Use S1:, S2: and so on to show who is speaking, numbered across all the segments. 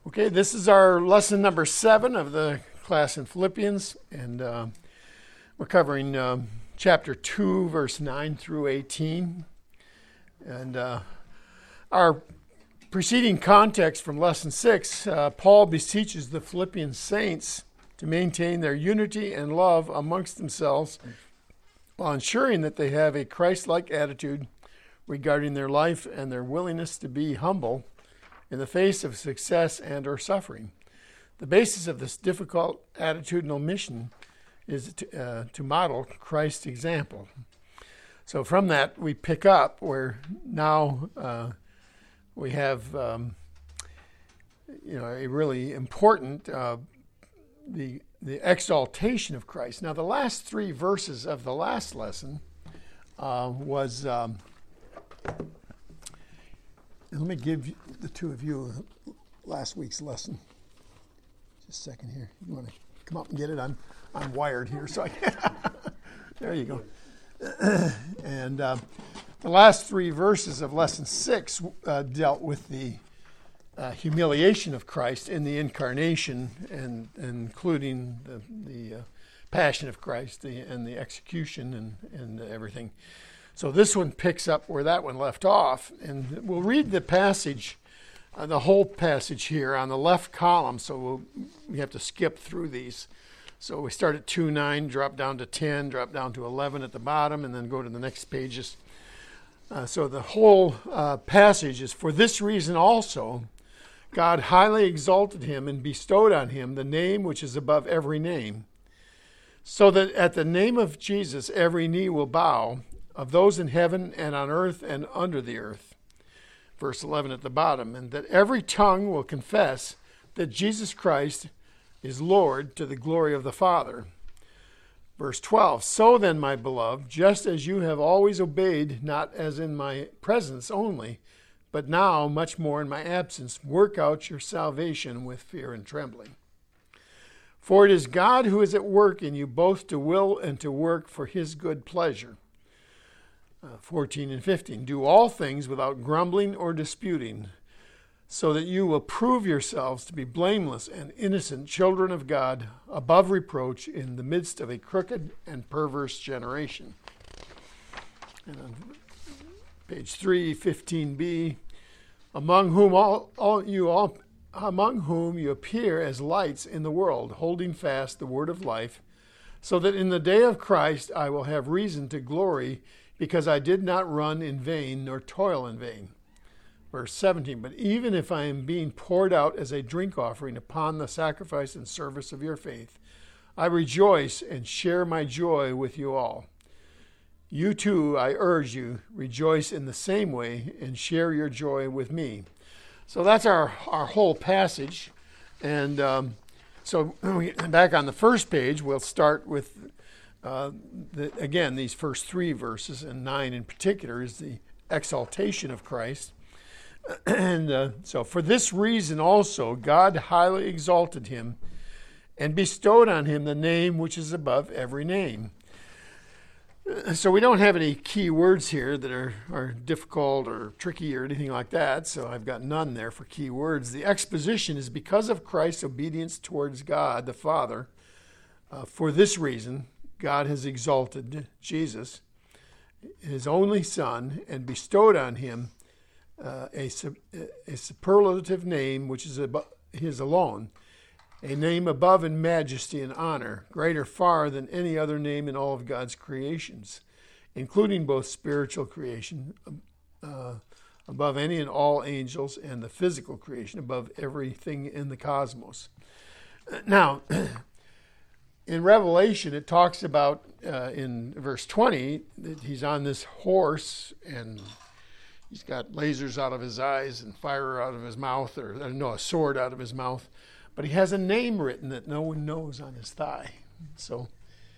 S1: Okay, this is our lesson number 7 of the class in Philippians, and we're covering chapter 2, verse 9 through 18. And our preceding context from lesson 6, Paul beseeches the Philippian saints to maintain their unity and love amongst themselves while ensuring that they have a Christ-like attitude regarding their life and their willingness to be humble in the face of success and or suffering. The basis of this difficult attitudinal mission is to model Christ's example. So from that, we pick up where now we have a really important the exaltation of Christ. Now, the last 3 verses of the last lesson was. Let me give the two of you last week's lesson. Just a second here. You want to come up and get it? I'm wired here, so I can. There you go. And the last 3 verses of lesson 6 dealt with the humiliation of Christ in the incarnation, and including the passion of Christ and the execution and everything. So this one picks up where that one left off, and we'll read the passage, the whole passage here on the left column, so we have to skip through these. So we start at 2:9, drop down to 10, drop down to 11 at the bottom, and then go to the next pages. So the whole passage is, "For this reason also, God highly exalted him and bestowed on him the name which is above every name, so that at the name of Jesus every knee will bow, of those in heaven and on earth and under the earth." Verse 11 at the bottom. "And that every tongue will confess that Jesus Christ is Lord, to the glory of the Father." Verse 12. "So then, my beloved, just as you have always obeyed, not as in my presence only, but now much more in my absence, work out your salvation with fear and trembling. For it is God who is at work in you both to will and to work for his good pleasure." 14 and 15. "Do all things without grumbling or disputing, so that you will prove yourselves to be blameless and innocent children of God, above reproach in the midst of a crooked and perverse generation." And on page 315b, among whom you appear as lights in the world, holding fast the word of life, so that in the day of Christ I will have reason to glory, because I did not run in vain nor toil in vain." Verse 17. "But even if I am being poured out as a drink offering upon the sacrifice and service of your faith, I rejoice and share my joy with you all. You too, I urge you, rejoice in the same way and share your joy with me." So that's our whole passage. And so back on the first page, we'll start with again, these first 3 verses, and 9 in particular, is the exaltation of Christ. And so, "For this reason also, God highly exalted him and bestowed on him the name which is above every name." So we don't have any key words here that are difficult or tricky or anything like that, so I've got none there for key words. The exposition is because of Christ's obedience towards God the Father. For this reason, God has exalted Jesus, his only Son, and bestowed on him a superlative name which is his alone, a name above in majesty and honor, greater far than any other name in all of God's creations, including both spiritual creation, above any and all angels, and the physical creation, above everything in the cosmos. Now, in Revelation, it talks about, in verse 20, that he's on this horse, and he's got lasers out of his eyes and fire out of his mouth, a sword out of his mouth. But he has a name written that no one knows on his thigh. So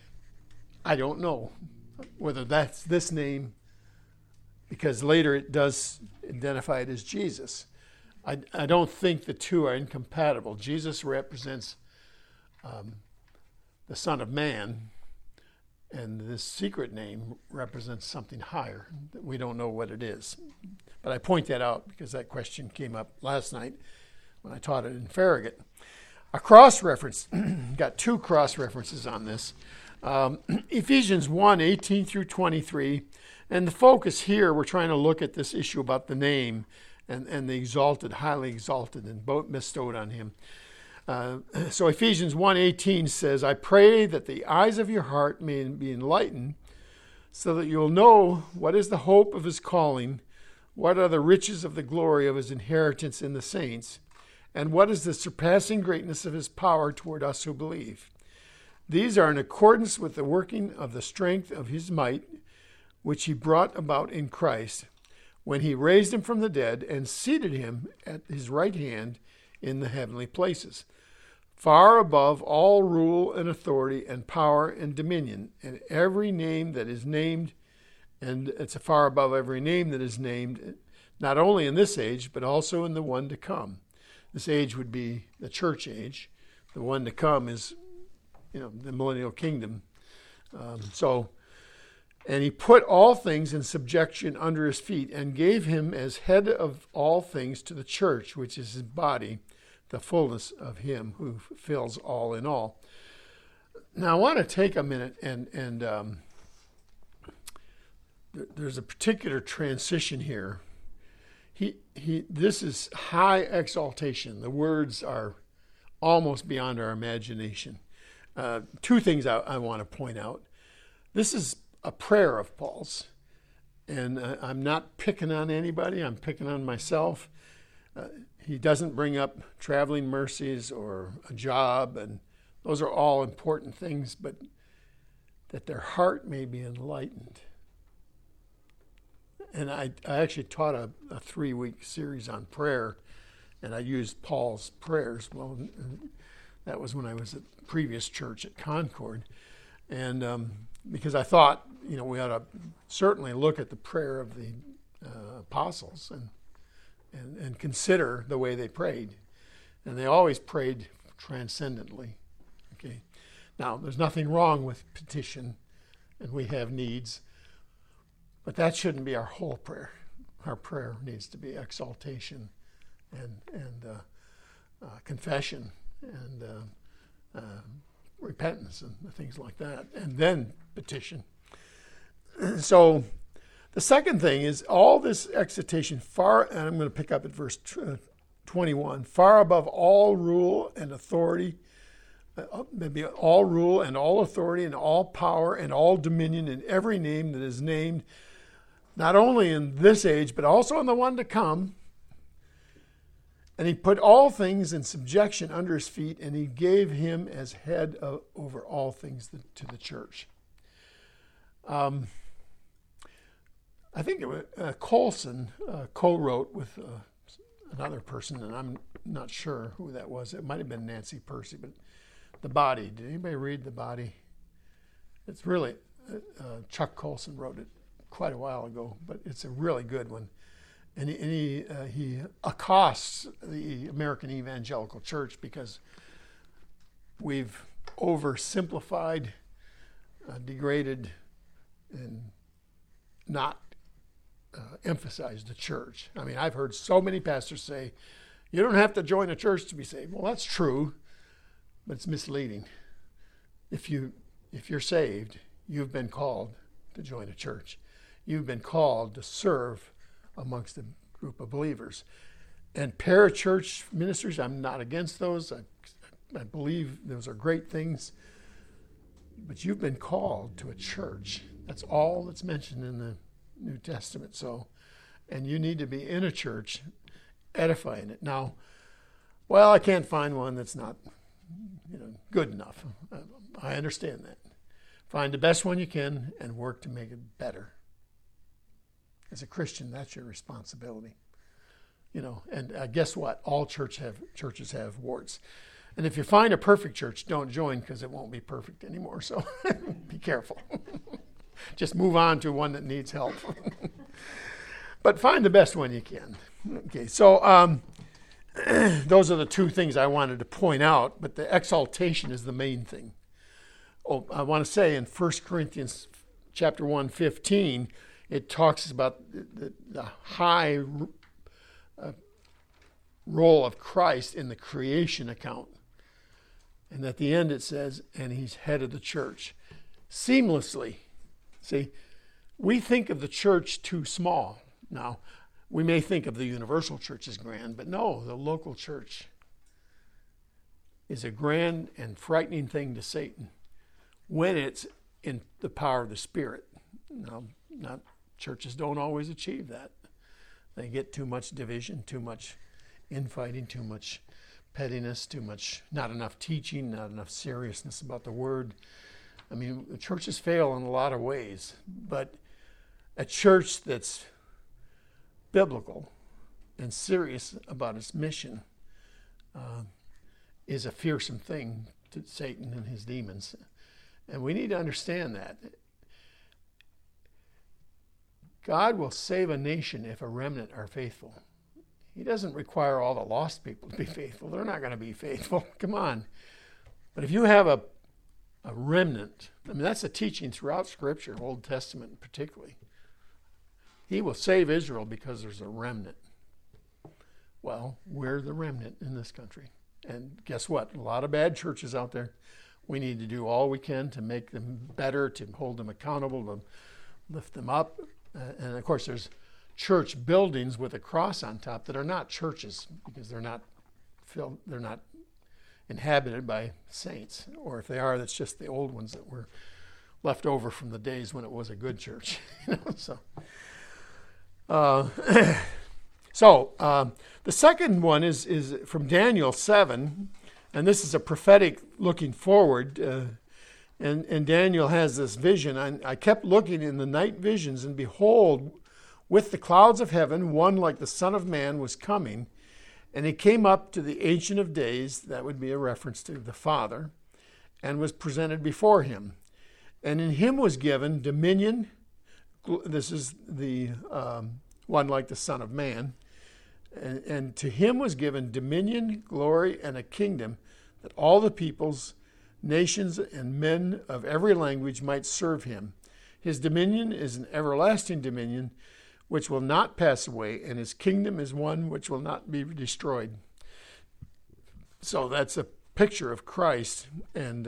S1: I don't know whether that's this name, because later it does identify it as Jesus. I don't think the two are incompatible. Jesus represents the Son of Man, and this secret name represents something higher that we don't know what it is. But I point that out because that question came up last night when I taught it in Farragut. A cross-reference, got two cross-references on this. Ephesians 1:18 through 23. And the focus here, we're trying to look at this issue about the name and the exalted, highly exalted, and bestowed on him. So Ephesians 1:18 says, I pray that the eyes of your heart may be enlightened, so that you'll know what is the hope of his calling, what are the riches of the glory of his inheritance in the saints, and what is the surpassing greatness of his power toward us who believe. These are in accordance with the working of the strength of his might, which he brought about in Christ, when he raised him from the dead and seated him at his right hand in the heavenly places, far above all rule and authority and power and dominion, and every name that is named, and it's far above every name that is named, not only in this age, but also in the one to come. This age would be the church age. The one to come is, the millennial kingdom. And he put all things in subjection under his feet and gave him as head of all things to the church, which is his body, the fullness of him who fills all in all. Now, I want to take a minute and there's a particular transition here. This is high exaltation. The words are almost beyond our imagination. Two things I want to point out. This is a prayer of Paul's, and I'm not picking on anybody. I'm picking on myself. He doesn't bring up traveling mercies or a job, and those are all important things, but that their heart may be enlightened. And I actually taught a 3-week series on prayer, and I used Paul's prayers. Well, that was when I was at the previous church at Concord. And because I thought, we ought to certainly look at the prayer of the apostles and consider the way they prayed. And they always prayed transcendently. Okay. Now, there's nothing wrong with petition, and we have needs, but that shouldn't be our whole prayer. Our prayer needs to be exaltation and confession and repentance and things like that, and then petition. So the second thing is all this exaltation and I'm going to pick up at verse 21, far above all rule and authority, maybe all rule and all authority and all power and all dominion and every name that is named, not only in this age, but also in the one to come. And he put all things in subjection under his feet, and he gave him as head over all things to the church. I think it was Colson co-wrote with another person, and I'm not sure who that was. It might have been Nancy Percy, but The Body. Did anybody read The Body? It's really, Chuck Colson wrote it quite a while ago, but it's a really good one. And he accosts the American Evangelical Church because we've oversimplified, degraded, and not emphasized the church. I mean, I've heard so many pastors say, you don't have to join a church to be saved. Well, that's true, but it's misleading. If you're saved, you've been called to join a church. You've been called to serve amongst a group of believers. And parachurch ministries, I'm not against those. I believe those are great things. But you've been called to a church. That's all that's mentioned in the New Testament. So, and you need to be in a church edifying it. Now, well, I can't find one that's not good enough. I understand that. Find the best one you can and work to make it better. As a Christian, that's your responsibility. And guess what? All churches have warts. And if you find a perfect church, don't join because it won't be perfect anymore. So be careful. Just move on to one that needs help. But find the best one you can. Okay, so those are the two things I wanted to point out, but the exaltation is the main thing. Oh, I want to say in 1 Corinthians chapter 1:15, it talks about the high role of Christ in the creation account. And at the end it says, and he's head of the church. Seamlessly. See, we think of the church too small. Now, we may think of the universal church as grand, but no, the local church is a grand and frightening thing to Satan when it's in the power of the Spirit. Now, churches don't always achieve that. They get too much division, too much infighting, too much pettiness, not enough teaching, not enough seriousness about the word. I mean, the churches fail in a lot of ways, but a church that's biblical and serious about its mission is a fearsome thing to Satan and his demons. And we need to understand that. God will save a nation if a remnant are faithful. He doesn't require all the lost people to be faithful. They're not going to be faithful. Come on. But if you have a remnant, I mean, that's a teaching throughout Scripture, Old Testament particularly. He will save Israel because there's a remnant. Well, we're the remnant in this country. And guess what? A lot of bad churches out there. We need to do all we can to make them better, to hold them accountable, to lift them up. And of course, there's church buildings with a cross on top that are not churches because they're not inhabited by saints. Or if they are, that's just the old ones that were left over from the days when it was a good church. So the second one is from Daniel 7, and this is a prophetic looking forward. And Daniel has this vision. I kept looking in the night visions, and behold, with the clouds of heaven, one like the Son of Man was coming. And he came up to the Ancient of Days, that would be a reference to the Father, and was presented before him. And in him was given dominion. This is the one like the Son of Man. And to him was given dominion, glory, and a kingdom, that all the peoples, nations, and men of every language might serve him. His dominion is an everlasting dominion which will not pass away, and his kingdom is one which will not be destroyed. So that's a picture of Christ, and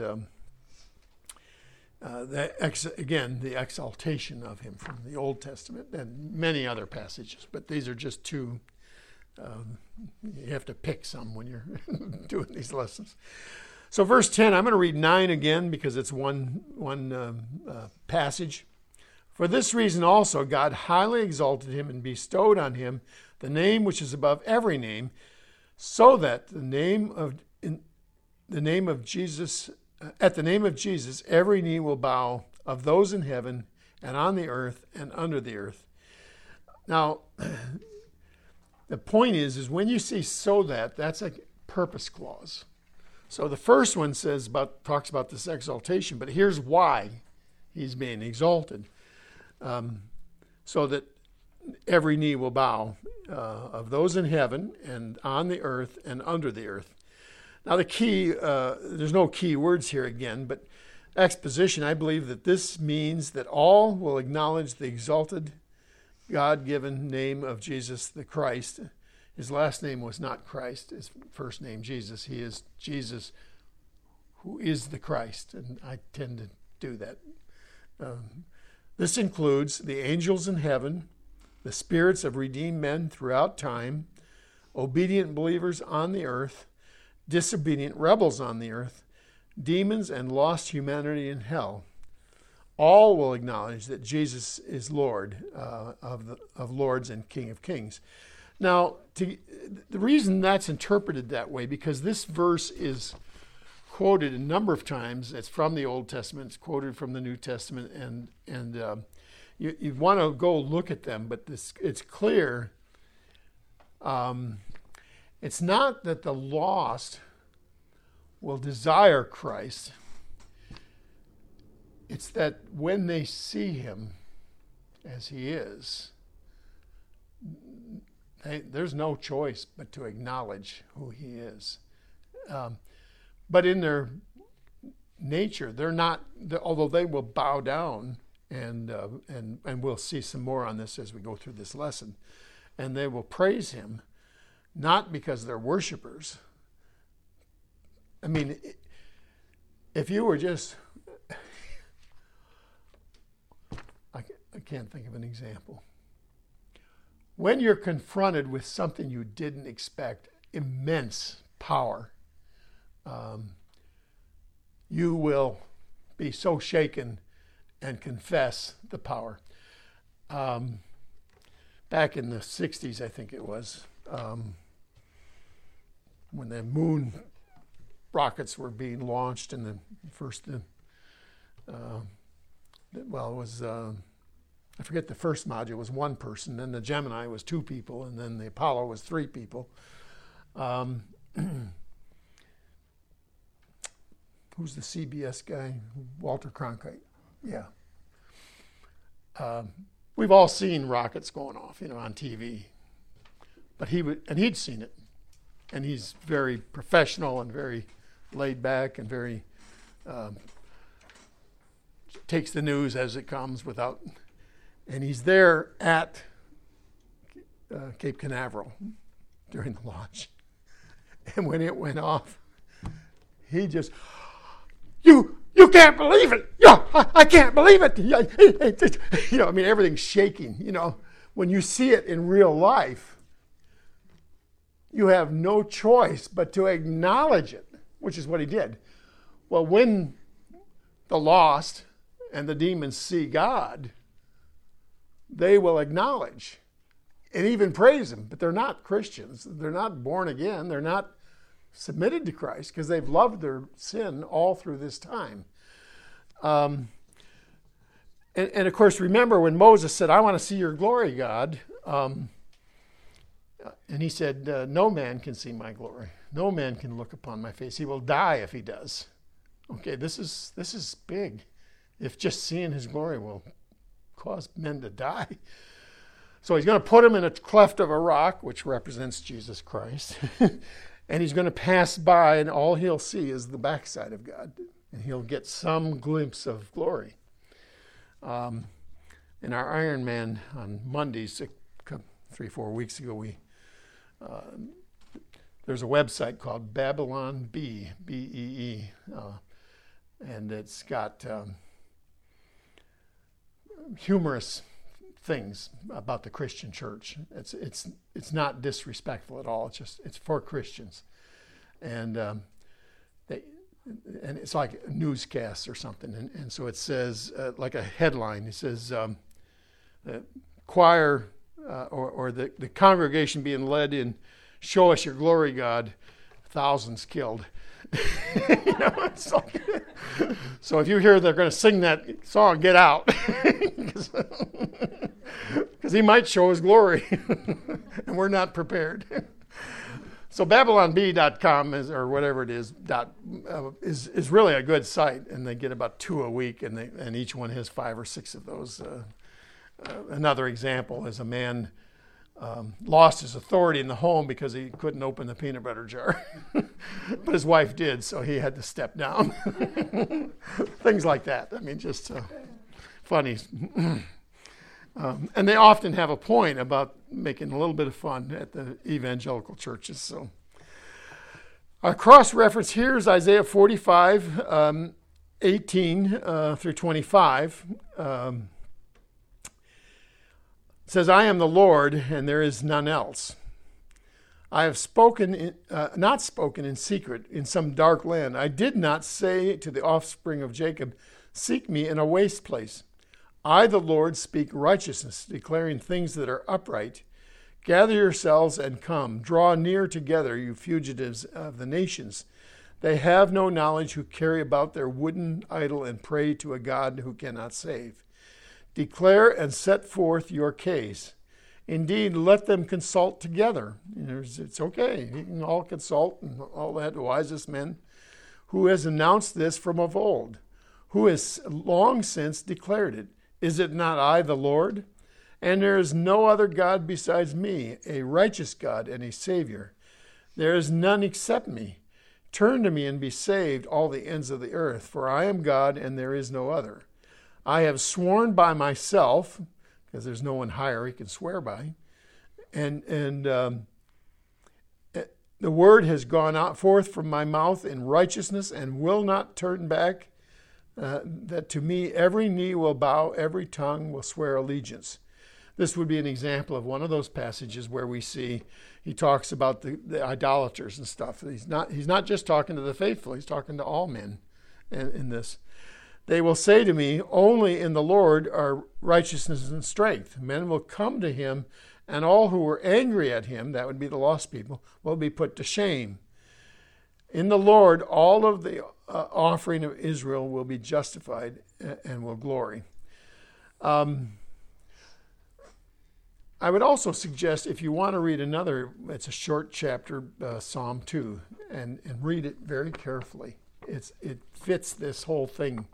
S1: the exaltation of him from the Old Testament and many other passages, but these are just two. You have to pick some when you're doing these lessons. So verse 10, I'm going to read 9 again because it's one passage. For this reason also God highly exalted him and bestowed on him the name which is above every name, so that at the name of Jesus every knee will bow, of those in heaven and on the earth and under the earth. Now, the point is when you see so that's a purpose clause. So the first one talks about this exaltation, but here's why he's being exalted. So that every knee will bow, of those in heaven and on the earth and under the earth. Now the key, there's no key words here again, but exposition, I believe that this means that all will acknowledge the exalted God-given name of Jesus the Christ. His last name was not Christ, his first name Jesus. He is Jesus who is the Christ, and I tend to do that. This includes the angels in heaven, the spirits of redeemed men throughout time, obedient believers on the earth, disobedient rebels on the earth, demons and lost humanity in hell. All will acknowledge that Jesus is Lord of lords and King of kings. Now, the reason that's interpreted that way, because this verse is quoted a number of times. It's from the Old Testament. It's quoted from the New Testament, and you want to go look at them. But it's clear. It's not that the lost will desire Christ. It's that when they see him as he is, there's no choice but to acknowledge who he is. But in their nature, they're not, although they will bow down, and we'll see some more on this as we go through this lesson, and they will praise him. not because they're worshipers. I mean, if you were just, I can't think of an example. When you're confronted with something you didn't expect, immense power, you will be so shaken and confess the power. Back in the 60s, I think it was, when the moon rockets were being launched, and the first, it was, I forget, the first module was one person, then the Gemini was 2 people, and then the Apollo was 3 people. Who's the CBS guy? Walter Cronkite. Yeah. We've all seen rockets going off, on TV. But he'd seen it. And he's very professional and very laid back and very takes the news as it comes and he's there at Cape Canaveral during the launch. And when it went off, he just, you can't believe it. Yeah, I can't believe it. Everything's shaking. When you see it in real life, you have no choice but to acknowledge it, which is what he did. Well, when the lost and the demons see God, they will acknowledge and even praise him, but they're not Christians. They're not born again. They're not submitted to Christ because they've loved their sin all through this time. And of course, remember when Moses said, I want to see your glory, God. And he said, no man can see my glory. No man can look upon my face. He will die if he does. Okay, this is big. If just seeing his glory will cause men to die. So he's going to put him in a cleft of a rock, which represents Jesus Christ. And he's going to pass by, and all he'll see is the backside of God. And he'll get some glimpse of glory. In our Iron Man on Mondays, 3-4 weeks ago, there's a website called Babylon Bee, B-E-E, and it's got humorous things about the Christian church. It's not disrespectful at all. It's for Christians, and it's like a newscast or something. And so it says, like a headline, it says, the choir or the congregation being led in, show us your glory, God, thousands killed. It's like, so if you hear they're going to sing that song, get out. Because he might show his glory, and we're not prepared. So BabylonB.com or whatever it is, is really a good site, and they get about 2 a week, and each one has 5 or 6 of those. Another example is a man lost his authority in the home because he couldn't open the peanut butter jar. But his wife did, so he had to step down. Things like that. I mean, just funny. And they often have a point about making a little bit of fun at the evangelical churches. So our cross-reference here is Isaiah 45, 18 through 25. It says, I am the Lord, and there is none else. I have not spoken in secret in some dark land. I did not say to the offspring of Jacob, seek me in a waste place. I, the Lord, speak righteousness, declaring things that are upright. Gather yourselves and come. Draw near together, you fugitives of the nations. They have no knowledge who carry about their wooden idol and pray to a God who cannot save. Declare and set forth your case. Indeed, let them consult together. It's okay. You can all consult and all that, the wisest men. Who has announced this from of old? Who has long since declared it? Is it not I, the Lord? And there is no other God besides me, a righteous God and a Savior. There is none except me. Turn to me and be saved, all the ends of the earth, for I am God and there is no other. I have sworn by myself, because there's no one higher he can swear by, and The word has gone out forth from my mouth in righteousness and will not turn back, that to me every knee will bow, every tongue will swear allegiance. This would be an example of one of those passages where we see he talks about the idolaters and stuff. He's not just talking to the faithful, he's talking to all men in this. They will say to me, only in the Lord are righteousness and strength. Men will come to him, and all who were angry at him, that would be the lost people, will be put to shame. In the Lord, all of the offering of Israel will be justified and will glory. I would also suggest, if you want to read another, it's a short chapter, Psalm 2, and read it very carefully. It fits this whole thing,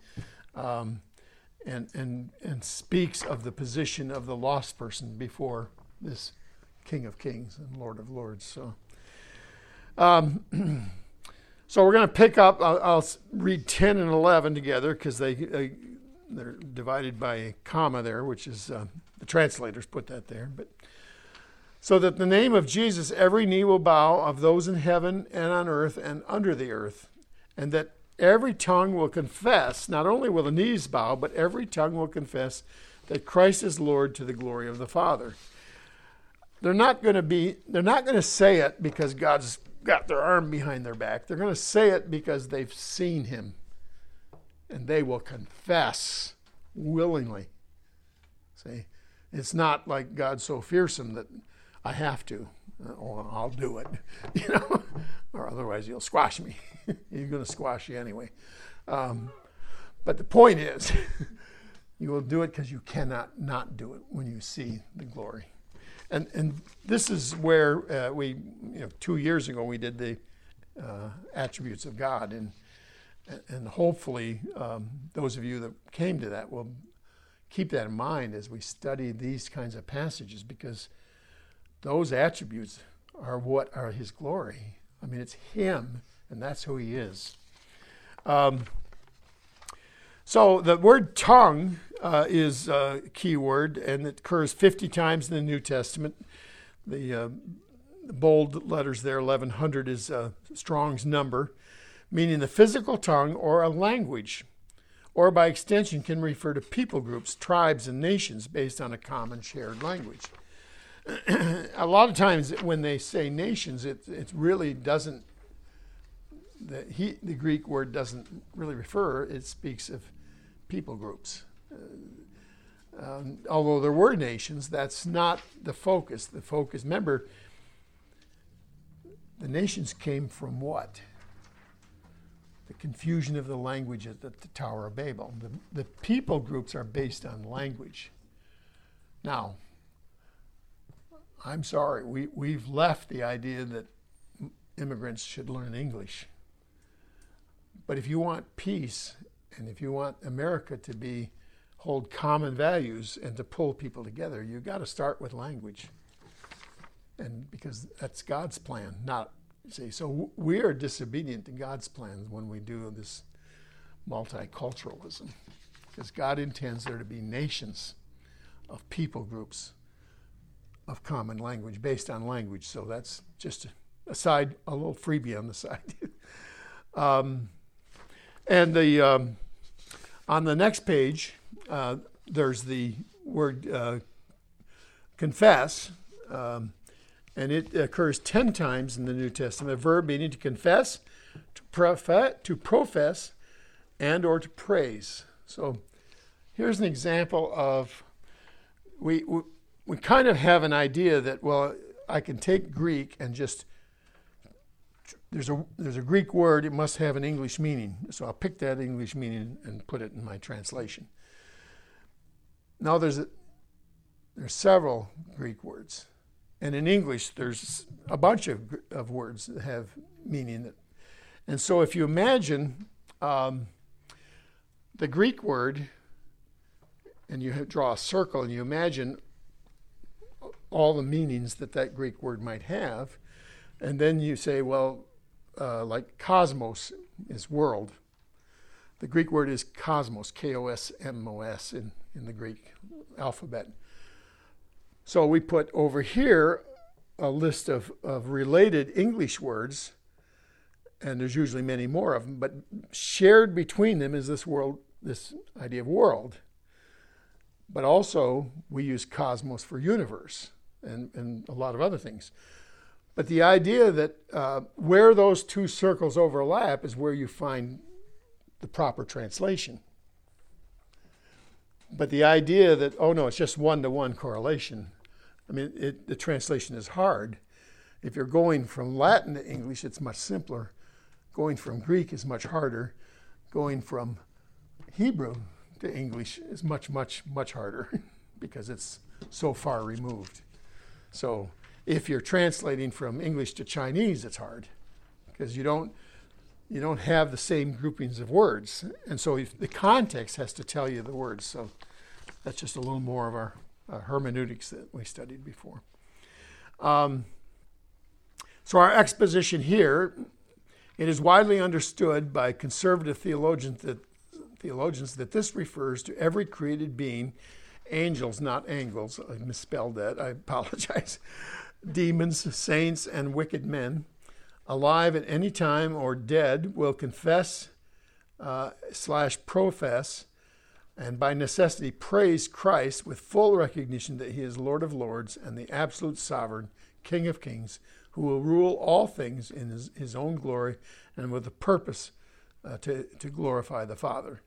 S1: and speaks of the position of the lost person before this King of Kings and Lord of Lords. So we're going to pick up. I'll read 10 and 11 together because they're divided by a comma there, which is the translators put that there. But so that the name of Jesus every knee will bow, of those in heaven and on earth and under the earth, and that every tongue will confess. Not only will the knees bow, but every tongue will confess that Christ is Lord, to the glory of the Father. They're not going to say it because God's got their arm behind their back. They're going to say it because they've seen him, and they will confess willingly. See, it's not like God's so fearsome that I have to. Oh, I'll do it, or otherwise he'll squash me. He's going to squash you anyway. But the point is, you will do it because you cannot not do it when you see the glory. And this is where we 2 years ago we did the attributes of God, and hopefully those of you that came to that will keep that in mind as we study these kinds of passages, because those attributes are what are his glory. I mean, it's him, and that's who he is. So the word tongue is a key word, and it occurs 50 times in the New Testament. The bold letters there, 1100, is Strong's number, meaning the physical tongue or a language, or by extension can refer to people groups, tribes, and nations based on a common shared language. A lot of times when they say nations, it really doesn't, the Greek word doesn't really refer, it speaks of people groups. Although there were nations, that's not the focus. The focus, remember, the nations came from what? The confusion of the language at the Tower of Babel. The people groups are based on language. Now, I'm sorry, we've left the idea that immigrants should learn English. But if you want peace, and if you want America to hold common values and to pull people together, you've got to start with language. And because that's God's plan, not, see, so we are disobedient to God's plan when we do this multiculturalism. Because God intends there to be nations of people groups of common language, based on language. So that's just a little freebie on the side. And on the next page, there's the word confess, and it occurs 10 times in the New Testament, a verb meaning to confess, to profess, and or to praise. So here's an example of, we kind of have an idea that, well, I can take Greek and just, there's a Greek word, it must have an English meaning. So I'll pick that English meaning and put it in my translation. Now there's several Greek words. And in English, there's a bunch of words that have meaning. And so if you imagine the Greek word, and you draw a circle, and you imagine all the meanings that Greek word might have, and then you say, well, like cosmos is world. The Greek word is cosmos, K-O-S-M-O-S in the Greek alphabet. So we put over here a list of related English words, and there's usually many more of them, but shared between them is this idea of world. But also, we use cosmos for universe and a lot of other things. But the idea that where those two circles overlap is where you find the proper translation. But the idea that, oh no, it's just one-to-one correlation, I mean, the translation is hard. If you're going from Latin to English, it's much simpler. Going from Greek is much harder. Going from Hebrew to English is much, much, much harder because it's so far removed. So if you're translating from English to Chinese, it's hard because you don't have the same groupings of words. And so the context has to tell you the words. So that's just a little more of our hermeneutics that we studied before. So our exposition here, it is widely understood by conservative theologians that this refers to every created being, angels, not angels, I misspelled that, I apologize, demons, saints, and wicked men, alive at any time or dead, will confess / profess and by necessity praise Christ with full recognition that he is Lord of Lords and the absolute sovereign King of Kings, who will rule all things in his own glory and with a purpose to glorify the Father.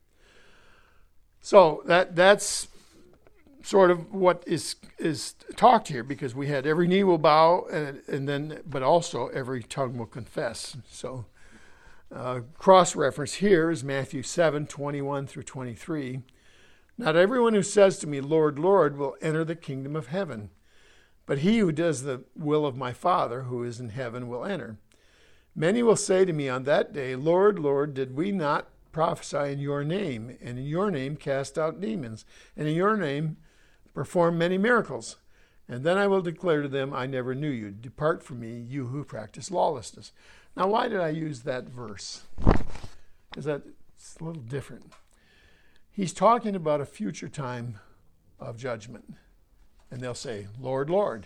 S1: So that's sort of what is talked here, because we had every knee will bow and then, but also every tongue will confess. So cross-reference here is Matthew 7:21 through 23. Not everyone who says to me, Lord, Lord, will enter the kingdom of heaven, but he who does the will of my Father who is in heaven will enter. Many will say to me on that day, Lord, Lord, did we not prophesy in your name, and in your name cast out demons, and in your name perform many miracles? And then I will declare to them, I never knew you. Depart from me, you who practice lawlessness. Now, why did I use that verse? Because that's a little different. He's talking about a future time of judgment. And they'll say, Lord, Lord,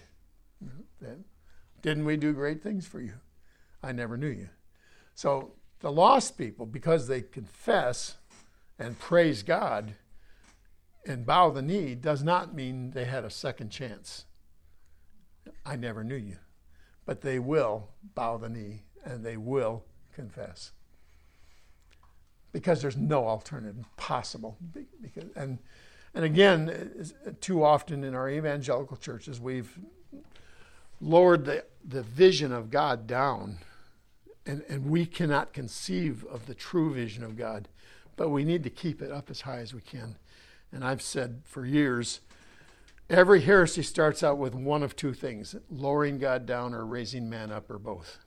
S1: didn't we do great things for you? I never knew you. So the lost people, because they confess and praise God and bow the knee, does not mean they had a second chance. I never knew you. But they will bow the knee and they will confess. Because there's no alternative possible. And again, too often in our evangelical churches, we've lowered the vision of God down. And we cannot conceive of the true vision of God. But we need to keep it up as high as we can. And I've said for years, every heresy starts out with one of two things: lowering God down or raising man up, or both.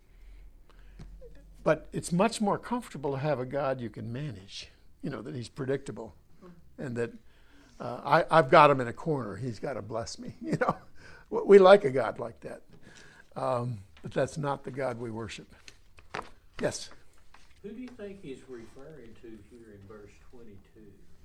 S1: But it's much more comfortable to have a God you can manage, that he's predictable, and that I've got him in a corner. He's got to bless me. We like a God like that. But that's not the God we worship. Yes?
S2: Who do you think he's referring to here in verse 22?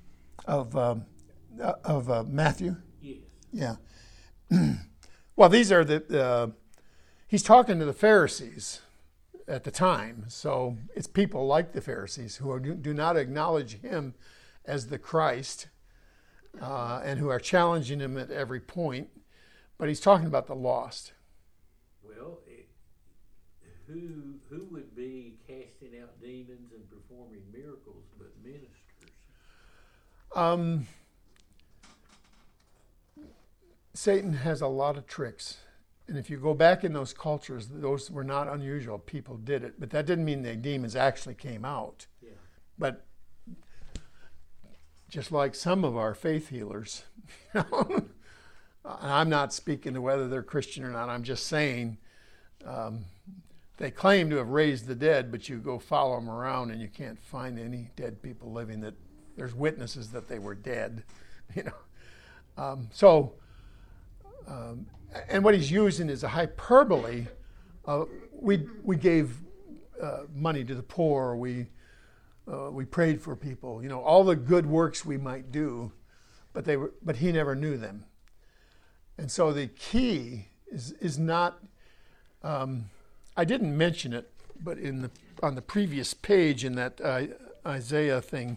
S1: Of Matthew?
S2: Yes.
S1: Yeah. Well, these are he's talking to the Pharisees at the time. So it's people like the Pharisees who do not acknowledge him as the Christ and who are challenging him at every point. But he's talking about the lost.
S2: Well, who would be casting out demons and performing miracles but ministers?
S1: Satan has a lot of tricks. And if you go back in those cultures, those were not unusual. People did it. But that didn't mean the demons actually came out.
S2: Yeah.
S1: But just like some of our faith healers, and I'm not speaking to whether they're Christian or not. I'm just saying they claim to have raised the dead, but you go follow them around and you can't find any dead people living that there's witnesses that they were dead. And what he's using is a hyperbole. We gave money to the poor. We prayed for people. All the good works we might do, but he never knew them. And so the key is not. I didn't mention it, but on the previous page in that Isaiah thing,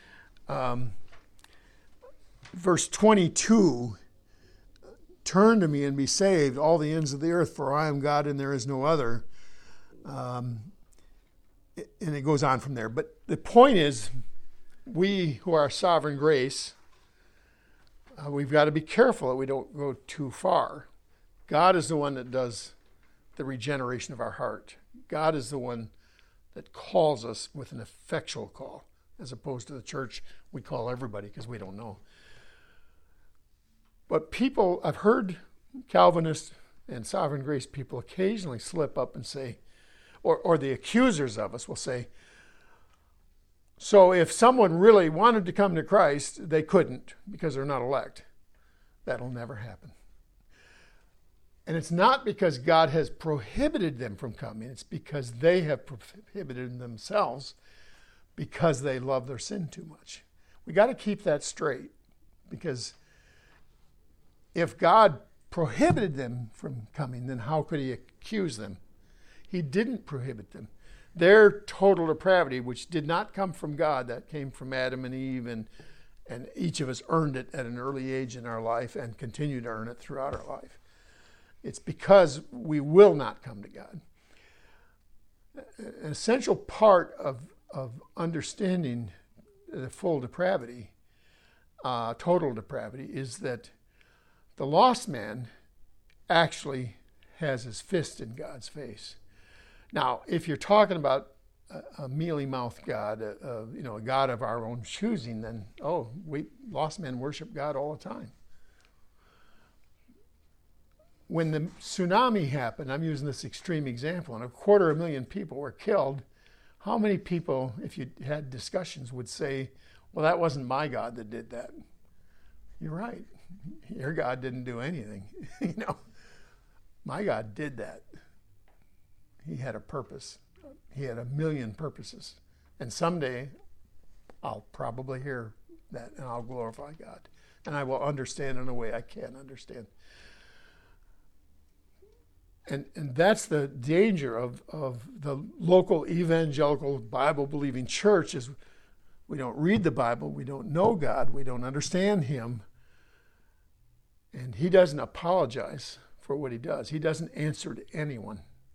S1: verse 22. Turn to me and be saved, all the ends of the earth, for I am God and there is no other. And it goes on from there. But the point is, we who are sovereign grace, we've got to be careful that we don't go too far. God is the one that does the regeneration of our heart. God is the one that calls us with an effectual call, as opposed to the church, we call everybody because we don't know. But people, I've heard Calvinist and sovereign grace people occasionally slip up and say, or the accusers of us will say, so if someone really wanted to come to Christ, they couldn't because they're not elect. That'll never happen. And it's not because God has prohibited them from coming. It's because they have prohibited themselves because they love their sin too much. We got to keep that straight, because if God prohibited them from coming, then how could he accuse them? He didn't prohibit them. Their total depravity, which did not come from God, that came from Adam and Eve, and each of us earned it at an early age in our life and continue to earn it throughout our life. It's because we will not come to God. An essential part of understanding the full depravity, total depravity, is that the lost man actually has his fist in God's face. Now, if you're talking about a mealy-mouthed God, a God of our own choosing, then, we lost men worship God all the time. When the tsunami happened, I'm using this extreme example, and 250,000 people were killed, how many people, if you had discussions, would say, well, that wasn't my God that did that? You're right. Your God didn't do anything. My God did that. He had a purpose. He had 1,000,000 purposes. And someday I'll probably hear that and I'll glorify God. And I will understand in a way I can't understand. And that's the danger of the local evangelical Bible-believing church, is we don't read the Bible, we don't know God, we don't understand him. And he doesn't apologize for what he does. He doesn't answer to anyone.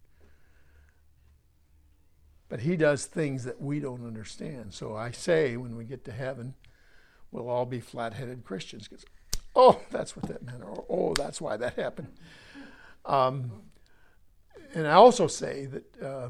S1: But he does things that we don't understand. So I say, when we get to heaven, we'll all be flat-headed Christians. Because, that's what that meant. Or, that's why that happened. And I also say that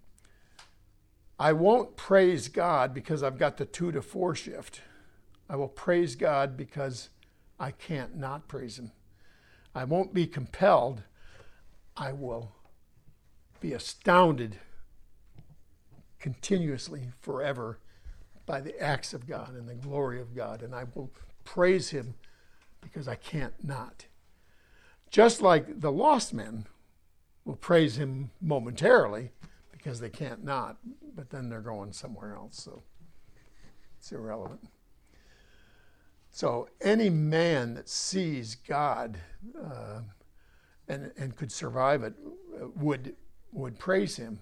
S1: I won't praise God because I've got the 2 to 4 shift. I will praise God because I can't not praise him. I won't be compelled. I will be astounded continuously, forever, by the acts of God and the glory of God. And I will praise him because I can't not. Just like the lost men will praise him momentarily because they can't not, but then they're going somewhere else, so it's irrelevant. So any man that sees God and could survive it would praise him.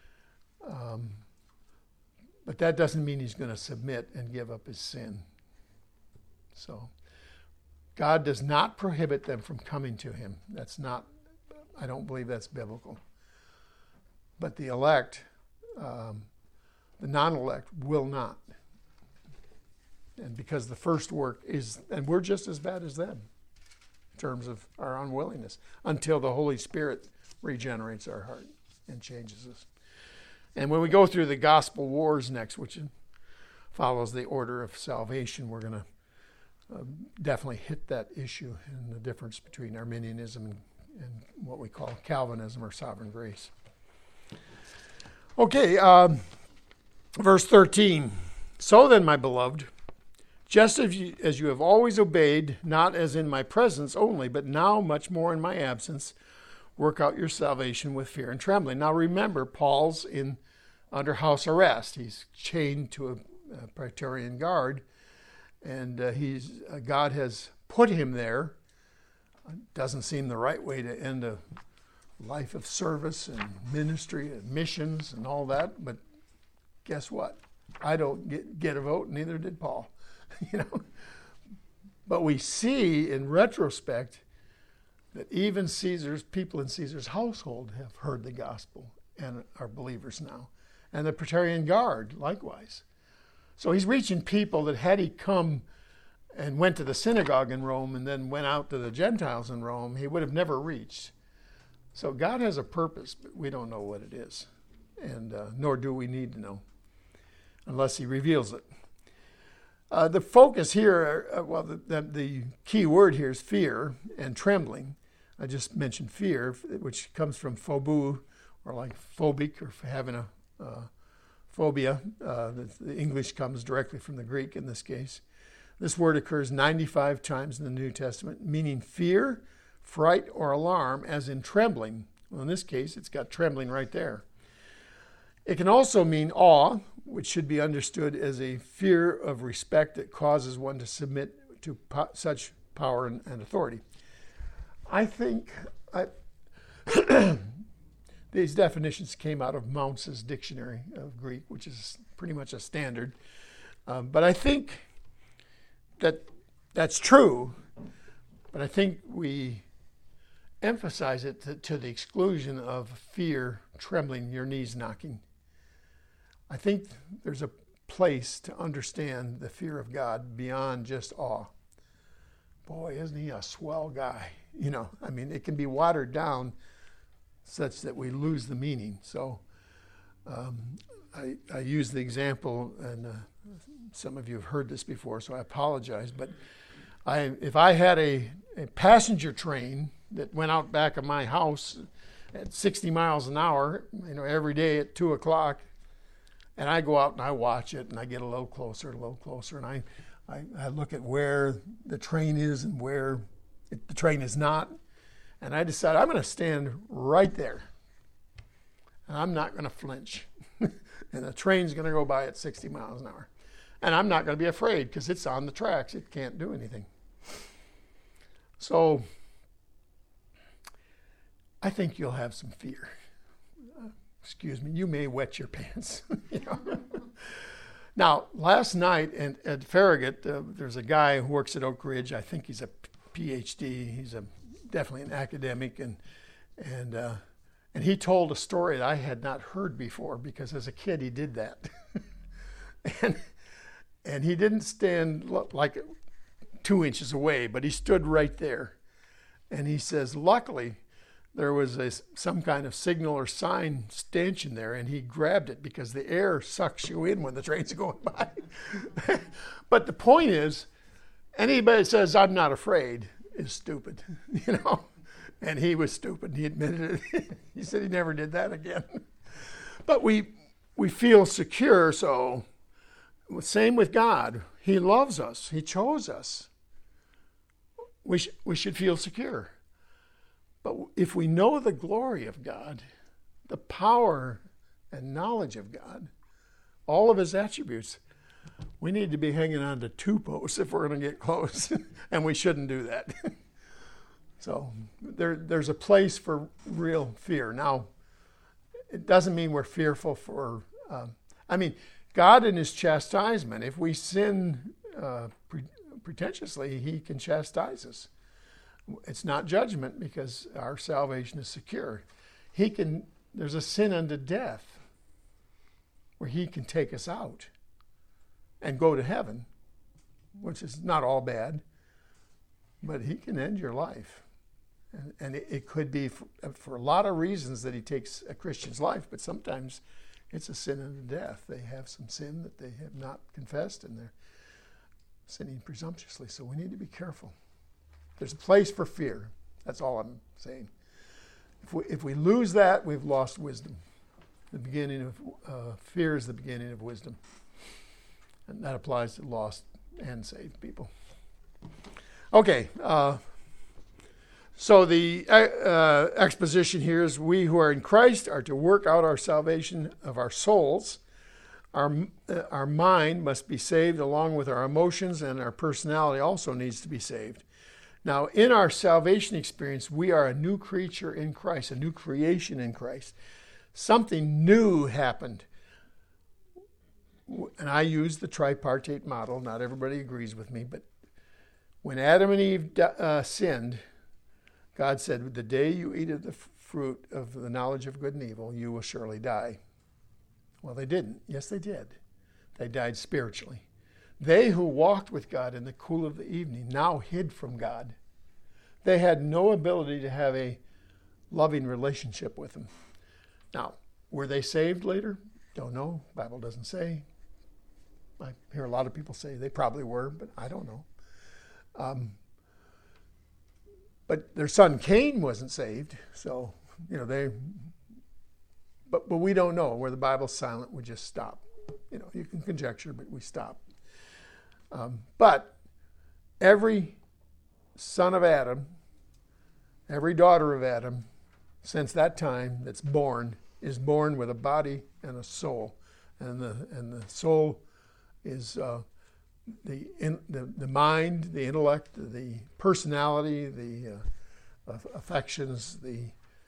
S1: But that doesn't mean he's going to submit and give up his sin. So God does not prohibit them from coming to him. I don't believe that's biblical. But the elect, the non-elect, will not. And because the first work is, and we're just as bad as them in terms of our unwillingness, until the Holy Spirit regenerates our heart and changes us. And when we go through the gospel wars next, which follows the order of salvation, we're going to definitely hit that issue and the difference between Arminianism and what we call Calvinism or sovereign grace. Okay, verse 13. So then, my beloved, just as you have always obeyed, not as in my presence only, but now much more in my absence, work out your salvation with fear and trembling. Now remember, Paul's under house arrest. He's chained to a Praetorian guard, and God has put him there It doesn't seem the right way to end a life of service and ministry and missions and all that, but guess what? I don't get a vote, neither did Paul. But we see in retrospect that even people in Caesar's household have heard the gospel and are believers now. And the Praetorian Guard, likewise. So he's reaching people that had he come and went to the synagogue in Rome and then went out to the Gentiles in Rome, he would have never reached. So God has a purpose, but we don't know what it is. And nor do we need to know, unless he reveals it. The focus here, the key word here is fear and trembling. I just mentioned fear, which comes from phobou, or like phobic, or having a phobia. The English comes directly from the Greek in this case. This word occurs 95 times in the New Testament, meaning fear, fright, or alarm, as in trembling. Well, in this case, it's got trembling right there. It can also mean awe, which should be understood as a fear of respect that causes one to submit to such power and authority. I think these definitions came out of Mounce's Dictionary of Greek, which is pretty much a standard. But I think that's true, but I think we emphasize it to the exclusion of fear, trembling, your knees knocking. I think there's a place to understand the fear of God beyond just awe. Boy, isn't he a swell guy? It can be watered down such that we lose the meaning. So I use the example, and some of you have heard this before, so I apologize, but if I had a passenger train that went out back of my house at 60 miles an hour, every day at 2 o'clock, and I go out and I watch it, and I get a little closer, and I look at where the train is and where the train is not, and I decide I'm going to stand right there, and I'm not going to flinch, and the train's going to go by at 60 miles an hour, and I'm not going to be afraid because it's on the tracks. It can't do anything. So I think you'll have some fear. Excuse me, you may wet your pants. Now, last night at Farragut, there's a guy who works at Oak Ridge. I think he's a PhD. He's definitely an academic, and he told a story that I had not heard before, because as a kid he did that, and he didn't stand like 2 inches away, but he stood right there, and he says, luckily, there was some kind of signal or sign stanchion there, and he grabbed it because the air sucks you in when the train's going by. But the point is, anybody that says, I'm not afraid, is stupid, And he was stupid. He admitted it. He said he never did that again. But we feel secure, so same with God. He loves us. He chose us. We should feel secure. But if we know the glory of God, the power and knowledge of God, all of his attributes, we need to be hanging on to 2 posts if we're going to get close, and we shouldn't do that. So there's a place for real fear. Now, it doesn't mean we're fearful for, God in his chastisement, if we sin pretentiously, he can chastise us. It's not judgment because our salvation is secure. There's a sin unto death where he can take us out and go to heaven, which is not all bad, but he can end your life. And it could be for a lot of reasons that he takes a Christian's life, but sometimes it's a sin unto death. They have some sin that they have not confessed, and they're sinning presumptuously. So we need to be careful. There's a place for fear. That's all I'm saying. If we lose that, we've lost wisdom. The beginning of fear is the beginning of wisdom. And that applies to lost and saved people. Okay. So the exposition here is, we who are in Christ are to work out our salvation of our souls. Our mind must be saved along with our emotions, and our personality also needs to be saved. Now, in our salvation experience, we are a new creature in Christ, a new creation in Christ. Something new happened. And I use the tripartite model. Not everybody agrees with me, but when Adam and Eve sinned, God said, the day you eat of the fruit of the knowledge of good and evil, you will surely die. Well, they didn't. Yes, they did. They died spiritually. They who walked with God in the cool of the evening now hid from God. They had no ability to have a loving relationship with him. Now, were they saved later? Don't know. Bible doesn't say. I hear a lot of people say they probably were, but I don't know. But their son Cain wasn't saved, so but we don't know. Where the Bible's silent, we just stop. You can conjecture, but we stop. But every son of Adam, every daughter of Adam, since that time that's born, is born with a body and a soul, and the soul is the mind, the intellect, the personality, the affections, the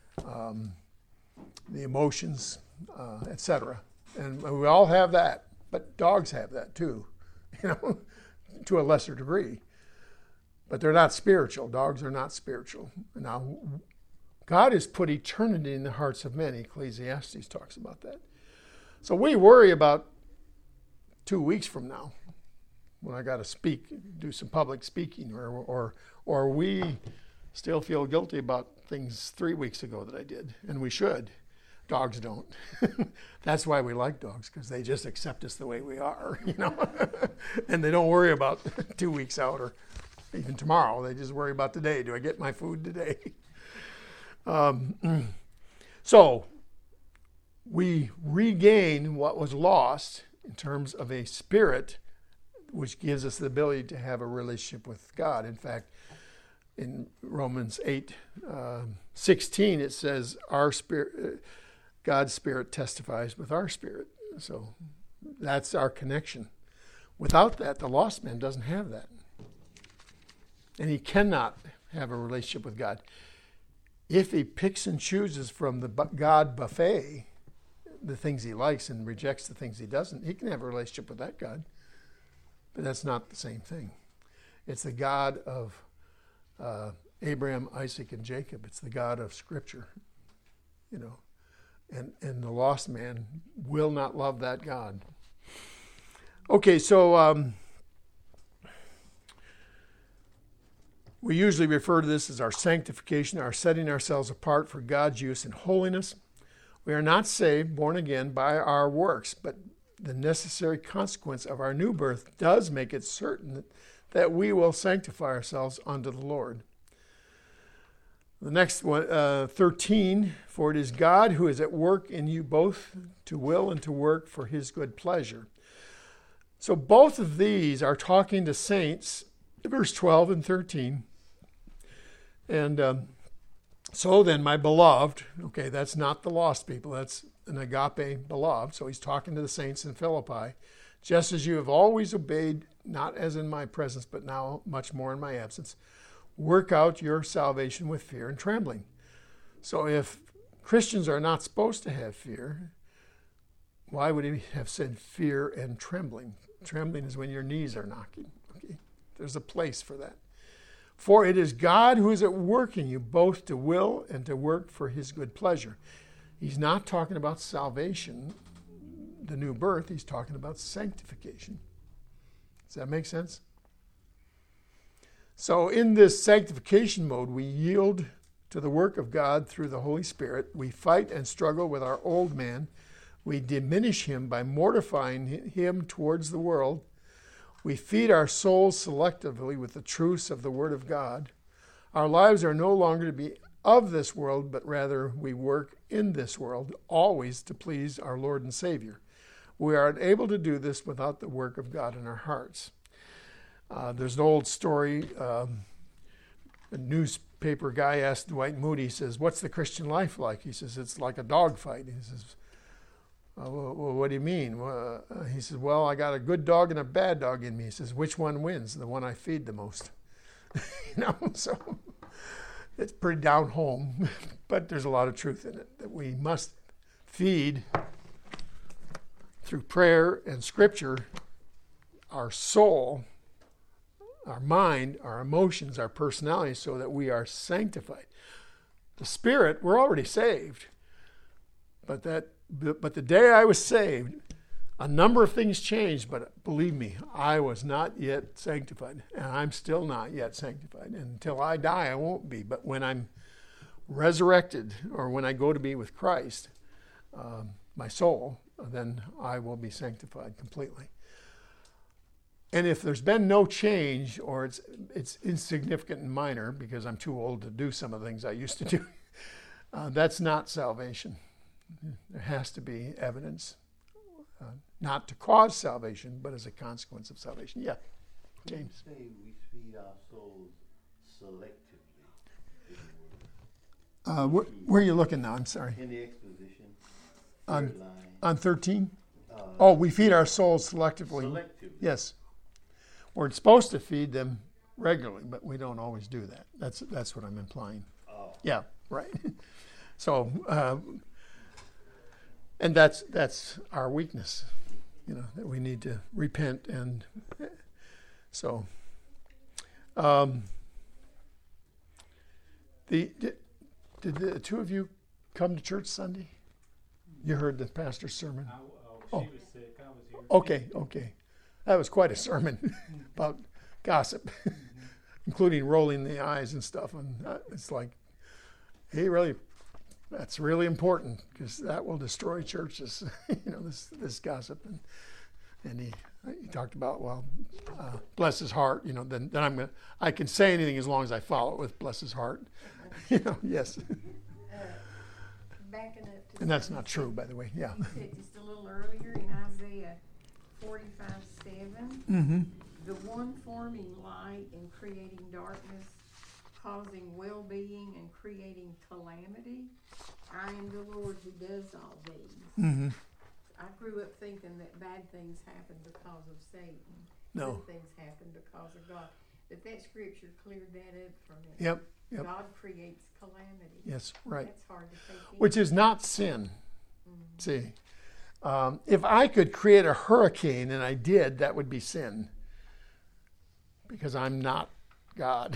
S1: emotions, etc. And we all have that, but dogs have that too, to a lesser degree. But they're not spiritual. Dogs are not spiritual. Now, God has put eternity in the hearts of men. Ecclesiastes talks about that. So we worry about 2 weeks from now, when I got to do some public speaking, or we still feel guilty about things 3 weeks ago that I did, and we should. Dogs don't. That's why we like dogs, because they just accept us the way we are, and they don't worry about 2 weeks out or even tomorrow. They just worry about today. Do I get my food today? So we regain what was lost in terms of a spirit, which gives us the ability to have a relationship with God. In fact, in Romans 8:16, it says, "Our spirit, God's Spirit testifies with our spirit." So that's our connection. Without that, the lost man doesn't have that, and he cannot have a relationship with God. If he picks and chooses from the God buffet the things he likes and rejects the things he doesn't, he can have a relationship with that God. But that's not the same thing. It's the God of Abraham, Isaac, and Jacob. It's the God of Scripture, and the lost man will not love that God. Okay, so we usually refer to this as our sanctification, our setting ourselves apart for God's use in holiness. We are not saved, born again, by our works, but the necessary consequence of our new birth does make it certain that we will sanctify ourselves unto the Lord. The next one, 13, "For it is God who is at work in you both to will and to work for his good pleasure." So both of these are talking to saints, verse 12 and 13. And so then, my beloved, okay, that's not the lost people, that's an agape beloved. So he's talking to the saints in Philippi. "Just as you have always obeyed, not as in my presence, but now much more in my absence, work out your salvation with fear and trembling." So if Christians are not supposed to have fear, why would he have said fear and trembling? Trembling is when your knees are knocking. Okay? There's a place for that. "For it is God who is at work in you, both to will and to work for his good pleasure." He's not talking about salvation, the new birth. He's talking about sanctification. Does that make sense? So in this sanctification mode, we yield to the work of God through the Holy Spirit. We fight and struggle with our old man. We diminish him by mortifying him towards the world. We feed our souls selectively with the truths of the Word of God. Our lives are no longer to be of this world, but rather we work in this world, always to please our Lord and Savior. We are unable to do this without the work of God in our hearts. There's an old story. A newspaper guy asked Dwight Moody, he says, "What's the Christian life like?" He says, "It's like a dogfight." He says, "Well, what do you mean?" He says, "Well, I got a good dog and a bad dog in me." He says, "Which one wins?" "The one I feed the most." So it's pretty down home, but there's a lot of truth in it that we must feed through prayer and Scripture our soul, our mind, our emotions, our personality, so that we are sanctified. The Spirit, we're already saved, but the day I was saved, a number of things changed, but believe me, I was not yet sanctified, and I'm still not yet sanctified. And until I die, I won't be. But when I'm resurrected, or when I go to be with Christ, my soul, then I will be sanctified completely. And if there's been no change, or it's insignificant and minor, because I'm too old to do some of the things I used to do, that's not salvation. There has to be evidence. Not to cause salvation, but as a consequence of salvation. Yeah, James.
S3: When you say we feed our souls selectively,
S1: Where are you looking now? I'm sorry.
S3: in the exposition,
S1: On
S3: third line,
S1: on 13? Oh, we feed our souls selectively.
S3: selectively.
S1: Yes. We're supposed to feed them regularly, but we don't always do that. That's what I'm implying.
S3: Oh.
S1: Yeah, right. So, and that's our weakness, that we need to repent. And so, did the two of you come to church Sunday? You heard the pastor's sermon?
S4: She was sick. I was here.
S1: Okay. That was quite a sermon about gossip, including rolling the eyes and stuff. And it's like, that's really important, because that will destroy churches. This gossip. And he talked about, bless his heart. Then I can say anything as long as I follow it with bless his heart. Yes.
S5: Backing up to
S1: And that's not true, by the way. Yeah.
S5: You said just a little earlier in Isaiah 45:7,
S1: Mm-hmm.
S5: the one forming light and creating darkness, causing well-being and creating calamity. I am the Lord who does all these.
S1: Mm-hmm.
S5: I grew up thinking that bad things happen because of Satan.
S1: No.
S5: Good things happen because of God. But that scripture cleared that up for me.
S1: Yep.
S5: God creates calamity.
S1: Yes, right.
S5: That's hard to take in.
S1: Which is not sin. See, if I could create a hurricane, and I did, that would be sin, because I'm not God,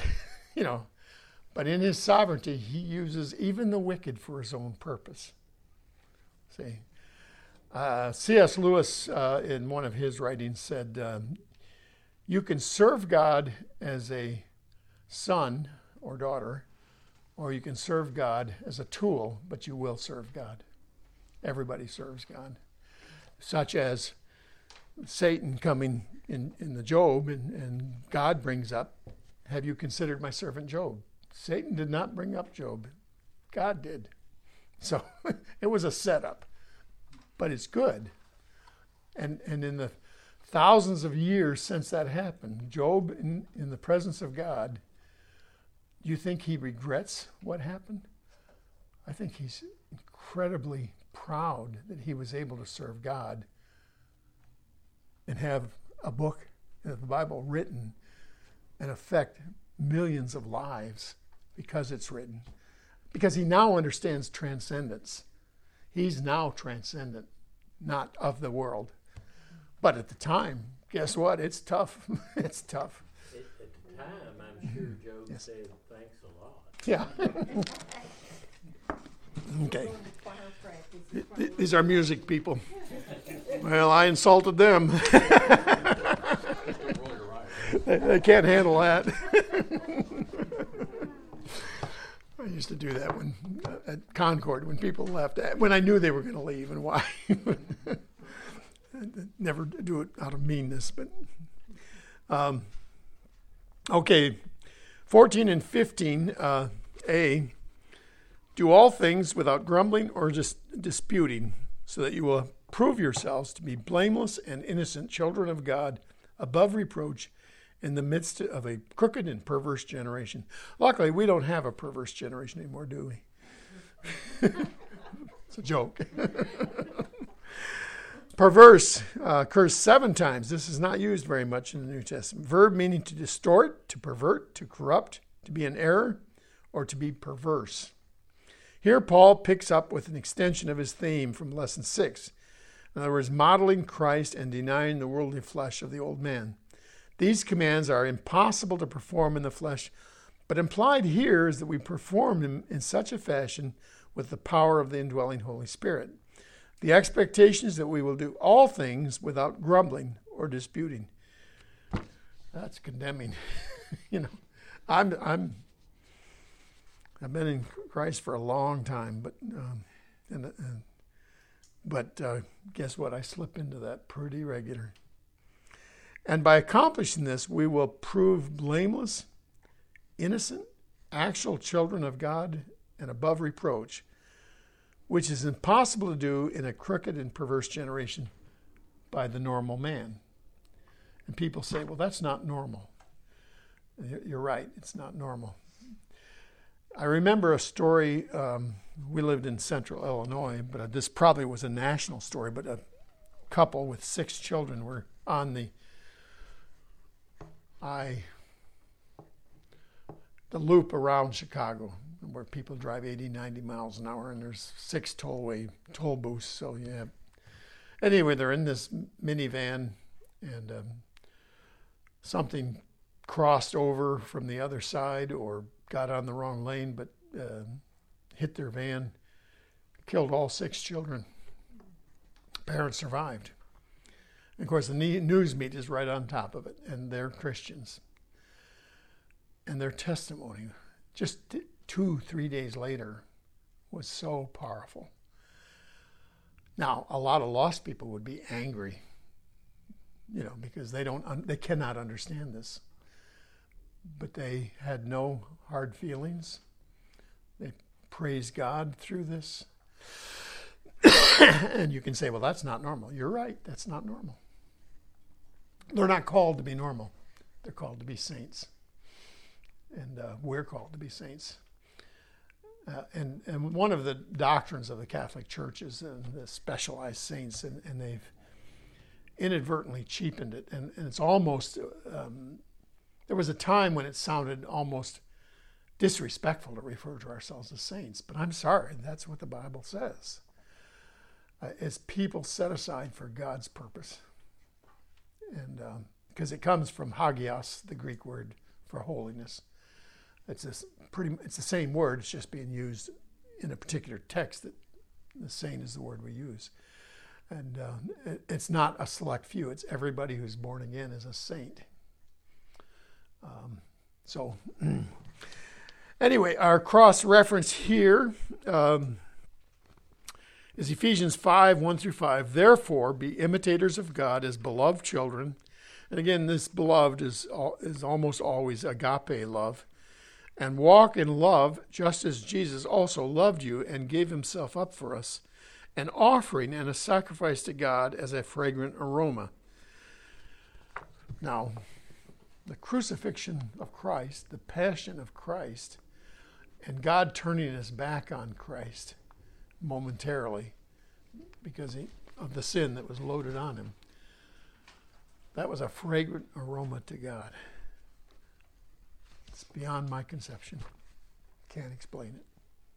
S1: But in his sovereignty, he uses even the wicked for his own purpose. See, C.S. Lewis, in one of his writings, said, you can serve God as a son or daughter, or you can serve God as a tool, but you will serve God. Everybody serves God. Such as Satan coming in the Job, and God brings up, have you considered my servant Job? Satan did not bring up Job. God did. So it was a setup, but it's good. And in the thousands of years since that happened, Job, in the presence of God, do you think he regrets what happened? I think he's incredibly proud that he was able to serve God and have a book, the Bible, written and affect millions of lives because it's written. Because he now understands transcendence. He's now transcendent, not of the world. But at the time, guess what? It's tough. It's tough.
S2: At the time, I'm sure Job
S1: Yes.
S2: said, thanks a lot.
S1: Yeah. Okay.
S5: Going to choir practice.
S1: These are music people. Well, I insulted them. They can't handle that. I used to do that at Concord when people left, when I knew they were going to leave, and why. Never do it out of meanness, but okay. 14 and 15, A, do all things without grumbling or just disputing, so that you will prove yourselves to be blameless and innocent children of God, above reproach, in the midst of a crooked and perverse generation. Luckily, we don't have a perverse generation anymore, do we? It's a joke. Perverse occurs 7 times. This is not used very much in the New Testament. Verb meaning to distort, to pervert, to corrupt, to be in error, or to be perverse. Here Paul picks up with an extension of his theme from lesson 6. In other words, modeling Christ and denying the worldly flesh of the old man. These commands are impossible to perform in the flesh, but implied here is that we perform them in such a fashion with the power of the indwelling Holy Spirit. The expectation is that we will do all things without grumbling or disputing. That's condemning. I've been in Christ for a long time, but guess what? I slip into that pretty regular. And by accomplishing this, we will prove blameless, innocent, actual children of God and above reproach, which is impossible to do in a crooked and perverse generation by the normal man. And people say, well, that's not normal. You're right, it's not normal. I remember a story, we lived in central Illinois, but this probably was a national story, but a couple with 6 children were on the loop around Chicago, where people drive 80, 90 miles an hour, and there's 6 toll booths. So anyway, they're in this minivan, and something crossed over from the other side or got on the wrong lane, but hit their van, killed all 6 children. Parents survived. And of course, the news media is right on top of it, and they're Christians. And their testimony, just 2-3 days later, was so powerful. Now, a lot of lost people would be angry, because they cannot understand this. But they had no hard feelings. They praised God through this. And you can say, well, that's not normal. You're right, that's not normal. They're not called to be normal. They're called to be saints. And we're called to be saints. And one of the doctrines of the Catholic Church is the specialized saints, and they've inadvertently cheapened it. And it's almost, there was a time when it sounded almost disrespectful to refer to ourselves as saints. But I'm sorry, that's what the Bible says. It's people set aside for God's purpose. And because it comes from hagios, the Greek word for holiness. It's the same word, it's just being used in a particular text that the saint is the word we use. And it's not a select few, it's everybody who's born again is a saint. Anyway, our cross-reference here is Ephesians 5, 1-5. Therefore, be imitators of God as beloved children. And again, this beloved is almost always agape love. And walk in love, just as Jesus also loved you and gave himself up for us, an offering and a sacrifice to God as a fragrant aroma. Now, the crucifixion of Christ, the passion of Christ, and God turning his back on Christ momentarily because of the sin that was loaded on him, that was a fragrant aroma to God. It's beyond my conception. Can't explain it.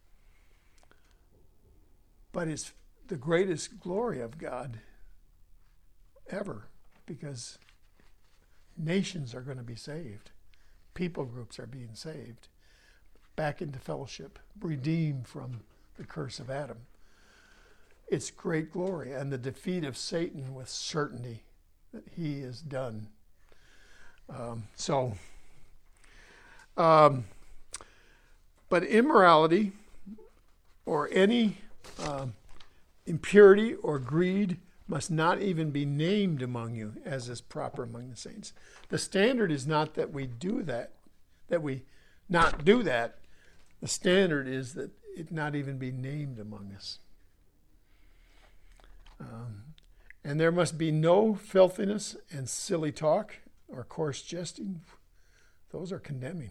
S1: But it's the greatest glory of God ever, because nations are going to be saved. People groups are being saved. Back into fellowship. Redeemed from the curse of Adam. It's great glory, and the defeat of Satan with certainty that he is done. But immorality or any impurity or greed must not even be named among you, as is proper among the saints. The standard is not that we do that we not do that. The standard is that it not even be named among us. And there must be no filthiness and silly talk or coarse jesting. Those are condemning.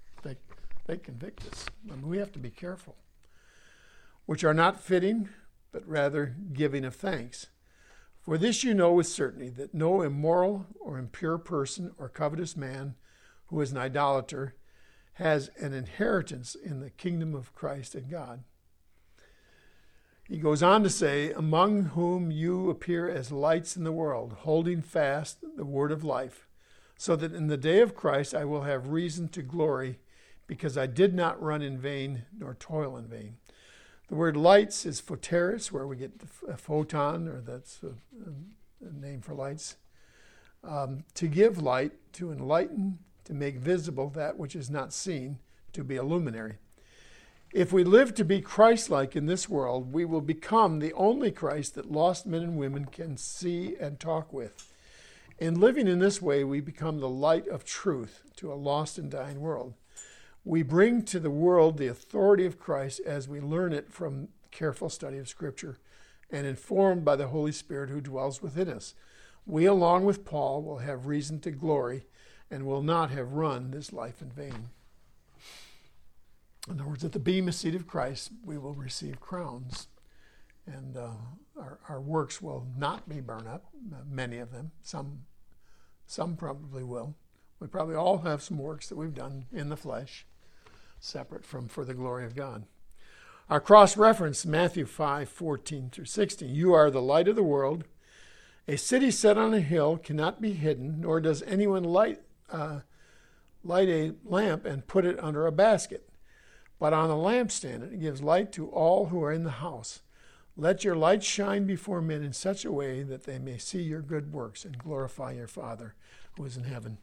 S1: They convict us. I mean, we have to be careful. Which are not fitting, but rather giving of thanks. For this you know with certainty, that no immoral or impure person or covetous man who is an idolater has an inheritance in the kingdom of Christ and God. He goes on to say, among whom you appear as lights in the world, holding fast the word of life, so that in the day of Christ I will have reason to glory, because I did not run in vain nor toil in vain. The word lights is photeros, where we get a photon, or that's a name for lights. To give light, to enlighten, to make visible that which is not seen, to be a luminary. If we live to be Christ-like in this world, we will become the only Christ that lost men and women can see and talk with. In living in this way, we become the light of truth to a lost and dying world. We bring to the world the authority of Christ as we learn it from careful study of Scripture and informed by the Holy Spirit who dwells within us. We, along with Paul, will have reason to glory and will not have run this life in vain. In other words, at the bema seat of Christ, we will receive crowns, and our works will not be burned up, many of them. Some probably will. We probably all have some works that we've done in the flesh, separate from for the glory of God. Our cross-reference, Matthew 5:14-16. You are the light of the world. A city set on a hill cannot be hidden, nor does anyone light a lamp and put it under a basket, but on a lampstand it gives light to all who are in the house. Let your light shine before men in such a way that they may see your good works and glorify your Father who is in heaven.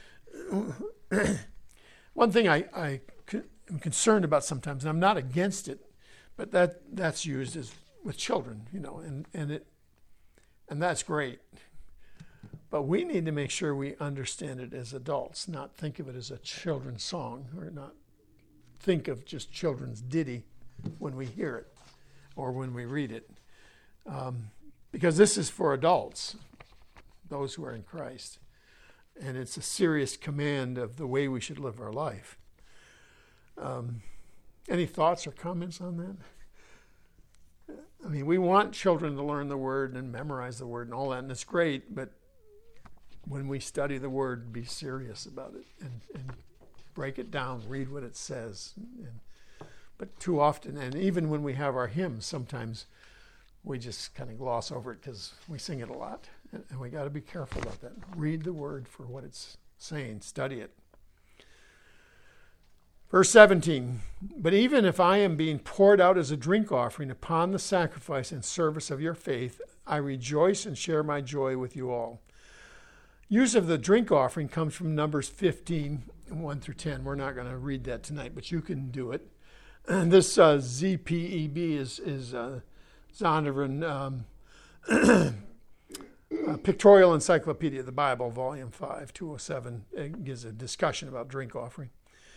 S1: One thing I am concerned about sometimes, and I'm not against it, but that's used as with children, and that's great. But we need to make sure we understand it as adults, not think of it as a children's song, or not think of just children's ditty when we hear it or when we read it. Because this is for adults, those who are in Christ. And it's a serious command of the way we should live our life. Any thoughts or comments on that? I mean, we want children to learn the Word and memorize the Word and all that, and it's great, but when we study the Word, be serious about it and break it down, read what it says. But too often, and even when we have our hymns, sometimes we just kind of gloss over it because we sing it a lot. And we got to be careful about that. Read the Word for what it's saying. Study it. Verse 17, but even if I am being poured out as a drink offering upon the sacrifice and service of your faith, I rejoice and share my joy with you all. Use of the drink offering comes from Numbers 15, 1-10. We're not going to read that tonight, but you can do it. And this ZPEB is Zondervan Pictorial Encyclopedia of the Bible, Volume 5, 207. It gives a discussion about drink offering.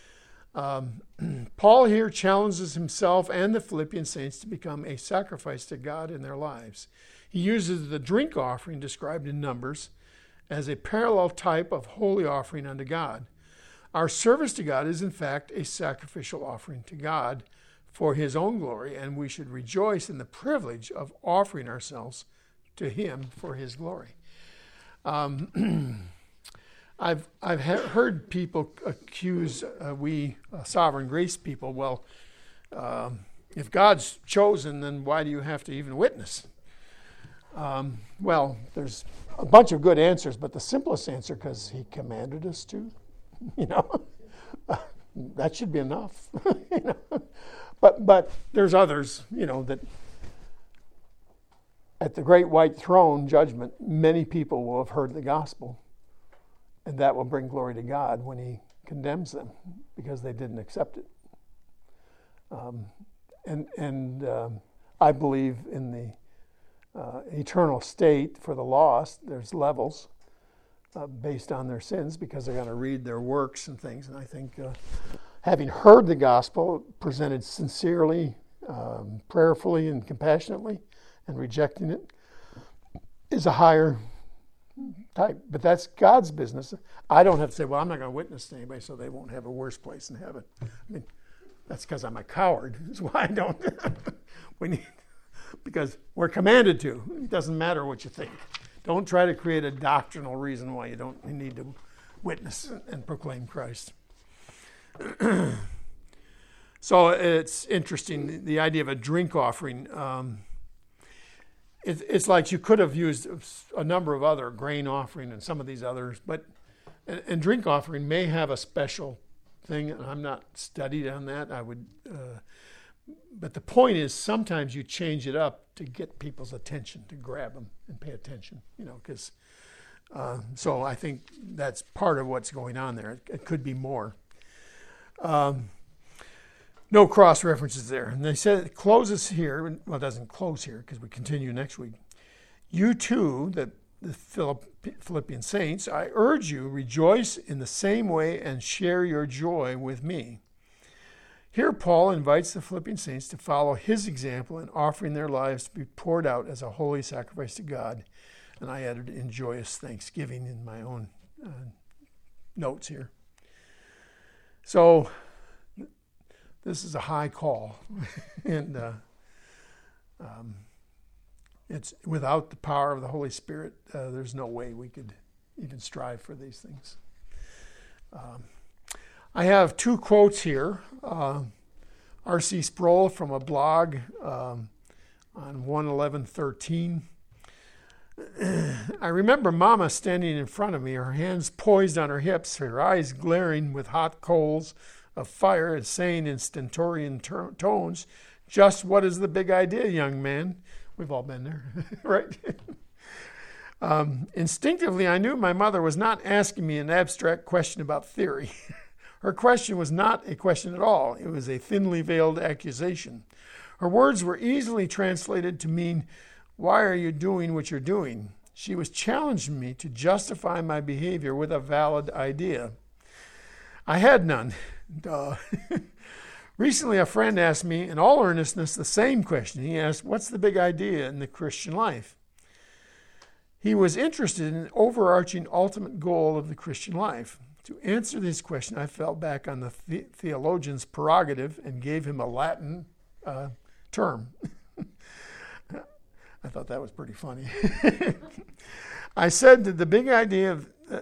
S1: Paul here challenges himself and the Philippian saints to become a sacrifice to God in their lives. He uses the drink offering described in Numbers as a parallel type of holy offering unto God. Our service to God is in fact a sacrificial offering to God for His own glory, and we should rejoice in the privilege of offering ourselves to Him for His glory. I've heard people accuse we sovereign grace people, well, if God's chosen, then why do you have to even witness? Well, there's a bunch of good answers, but the simplest answer, because He commanded us to, that should be enough. But there's others, that at the great white throne judgment, many people will have heard the gospel. And that will bring glory to God when He condemns them because they didn't accept it. I believe in the eternal state for the lost. There's levels based on their sins because they're going to read their works and things. And I think having heard the gospel presented sincerely, prayerfully, and compassionately, and rejecting it is a higher type, but that's God's business. I don't have to say, well, I'm not going to witness to anybody so they won't have a worse place in heaven. I mean, that's because I'm a coward. That's why I don't. because we're commanded to. It doesn't matter what you think. Don't try to create a doctrinal reason why you need to witness and proclaim Christ. So it's interesting, the idea of a drink offering. It's like you could have used a number of other grain offering and some of these others, but and drink offering may have a special thing. I'm not studied on that. But the point is, sometimes you change it up to get people's attention, to grab them and pay attention. Because so I think that's part of what's going on there. It could be more. No cross references there. And they said it closes here. Well, it doesn't close here because we continue next week. You too, the Philippian saints, I urge you, rejoice in the same way and share your joy with me. Here Paul invites the Philippian saints to follow his example in offering their lives to be poured out as a holy sacrifice to God. And I added in joyous thanksgiving in my own notes here. So this is a high call, and it's without the power of the Holy Spirit, there's no way we could even strive for these things. I have two quotes here. R.C. Sproul from a blog on 1/11/13. I remember Mama standing in front of me, her hands poised on her hips, her eyes glaring with hot coals of fire, and saying in stentorian tones, "Just what is the big idea, young man?" We've all been there, right? Instinctively, I knew my mother was not asking me an abstract question about theory. Her question was not a question at all. It was a thinly veiled accusation. Her words were easily translated to mean, "Why are you doing what you're doing?" She was challenging me to justify my behavior with a valid idea. I had none. Duh. Recently, a friend asked me, in all earnestness, the same question. He asked, "What's the big idea in the Christian life?" He was interested in the overarching ultimate goal of the Christian life. To answer this question, I fell back on the theologian's prerogative and gave him a Latin term. I thought that was pretty funny. I said that the big idea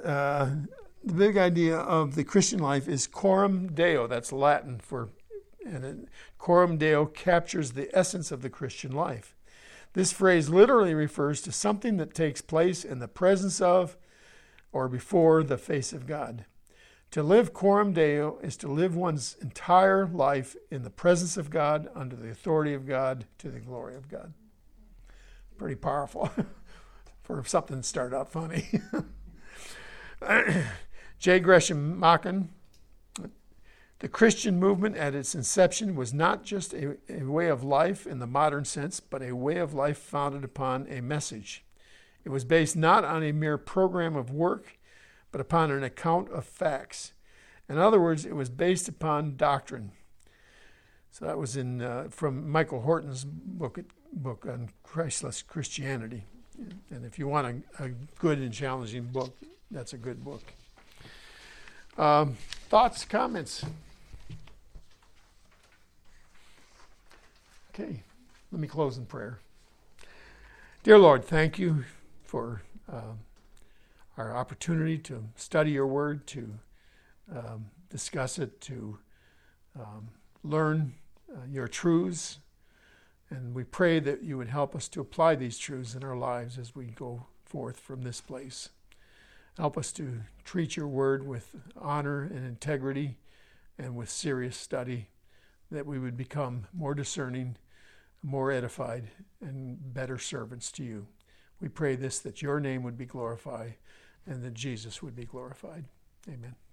S1: of the Christian life is coram Deo. That's Latin for, and coram Deo captures the essence of the Christian life. This phrase literally refers to something that takes place in the presence of or before the face of God. To live coram Deo is to live one's entire life in the presence of God, under the authority of God, to the glory of God. Pretty powerful for something that started out funny. J. Gresham Machen, the Christian movement at its inception was not just a way of life in the modern sense, but a way of life founded upon a message. It was based not on a mere program of work, but upon an account of facts. In other words, it was based upon doctrine. So that was from Michael Horton's book on Christless Christianity. And if you want a good and challenging book, that's a good book. Thoughts, comments? Okay, let me close in prayer. Dear Lord, thank you for our opportunity to study your word, to discuss it, to learn your truths. And we pray that you would help us to apply these truths in our lives as we go forth from this place. Help us to treat your word with honor and integrity and with serious study, that we would become more discerning, more edified, and better servants to you. We pray this, that your name would be glorified and that Jesus would be glorified. Amen.